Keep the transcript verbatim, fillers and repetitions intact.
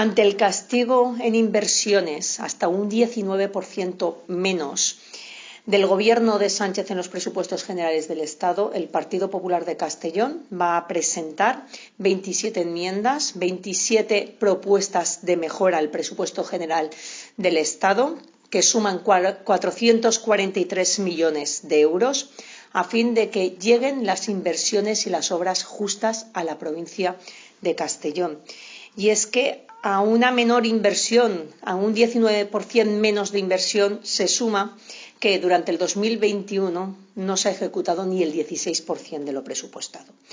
Ante el castigo en inversiones, hasta un diecinueve por ciento menos, del Gobierno de Sánchez en los presupuestos generales del Estado, el Partido Popular de Castellón va a presentar veintisiete enmiendas, veintisiete propuestas de mejora al presupuesto general del Estado, que suman cuatrocientos cuarenta y tres millones de euros, a fin de que lleguen las inversiones y las obras justas a la provincia de Castellón. Y es que a una menor inversión, a un diecinueve por ciento menos de inversión, se suma que durante el dos mil veintiuno no se ha ejecutado ni el dieciséis por ciento de lo presupuestado.